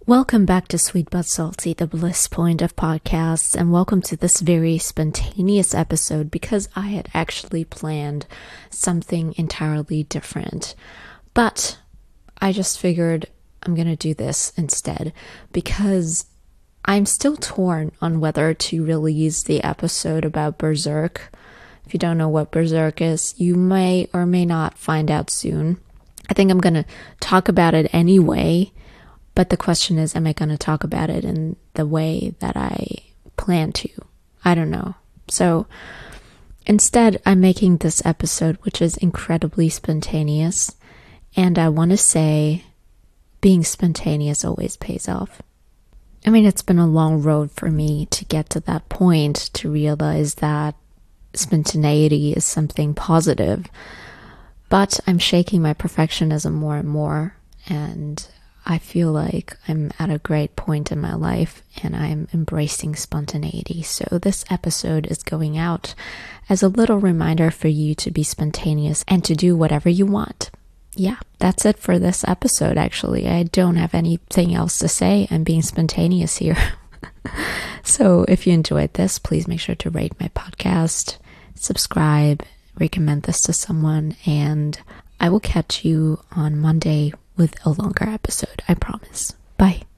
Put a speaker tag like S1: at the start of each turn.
S1: Welcome back to Sweet But Salty, the bliss point of podcasts, and welcome to this very spontaneous episode because I had actually planned something entirely different. But I just figured I'm going to do this instead because I'm still torn on whether to release the episode about Berserk. If you don't know what Berserk is, you may or may not find out soon. I think I'm going to talk about it anyway. But the question is, am I going to talk about it in the way that I plan to? I don't know. So instead, I'm making this episode, which is incredibly spontaneous. And I want to say, being spontaneous always pays off. I mean, it's been a long road for me to get to that point, to realize that spontaneity is something positive. But I'm shaking my perfectionism more and more. And I feel like I'm at a great point in my life and I'm embracing spontaneity. So this episode is going out as a little reminder for you to be spontaneous and to do whatever you want. Yeah, that's it for this episode, actually. I don't have anything else to say. I'm being spontaneous here. So if you enjoyed this, please make sure to rate my podcast, subscribe, recommend this to someone, and I will catch you on Monday with a longer episode, I promise. Bye.